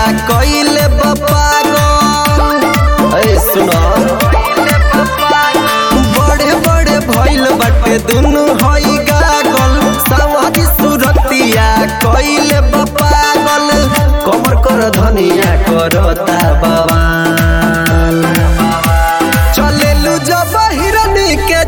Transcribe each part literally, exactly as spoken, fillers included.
कइले बपागल। ए सुनो बड़े बड़े भइल बाटे दुनु हई गागल। सवारी सुरतिया कइले बपागल। कमर कर धनिया करता बवाल। चलेलु जब हिरनी के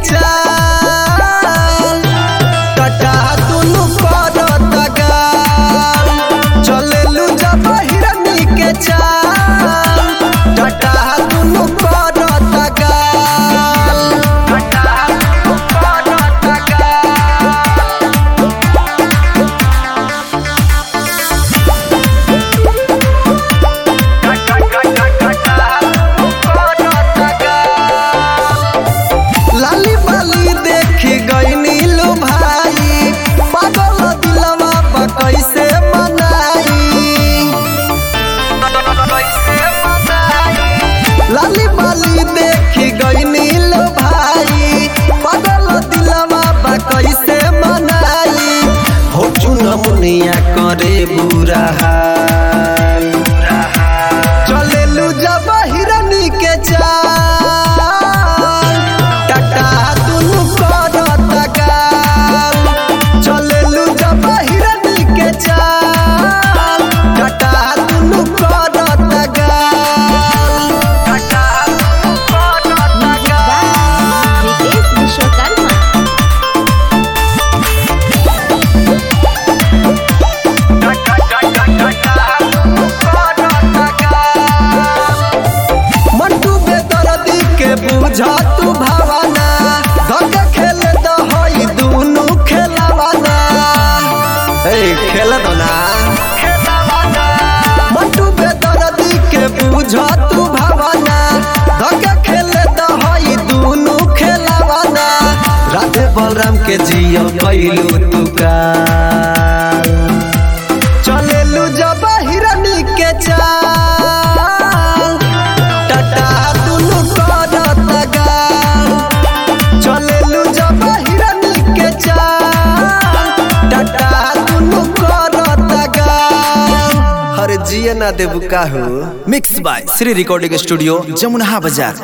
चाल टटा दुनु करता गाल। चलेलु जब हिरनी के चाल टटा दुनु करता गाल। टटा दुनु करता लाली बाली देखी गई नीलू भाई। पागल दिलवा बा कैसे मनाई। लाली बाली देखी गई नीलू भाई। पागल दिलवा बा कैसे मनाई। हो चुना मुनिया करे बुरा हाल। चलेलु जब हिरनी के चाल टटा दुनु करता गाल। चलेलु जब हिरनी के चाल टटा दुनु करता गाल। टटा दुनु करता गाल। विकेश विश्वकर्मा मंटू बेदर्दी के बुझा तू भावना। धक खेल दहई दुनु खेलवाना। ए खेल दो ना मंटू बेदर्दी के बुझा तू भावना। धक खेल दहई दुनु खेलवाना। राधे बलराम के जियो कैलू तू काल। चलेलु जब हिरनी के चाल टटा दुनु करता गाल। चलेलु जब हिरनी के चाल टटा दुनु करता गाल। हर जिया ना देबू काहू। Mix by Shri recording studio Jamuna बाजार।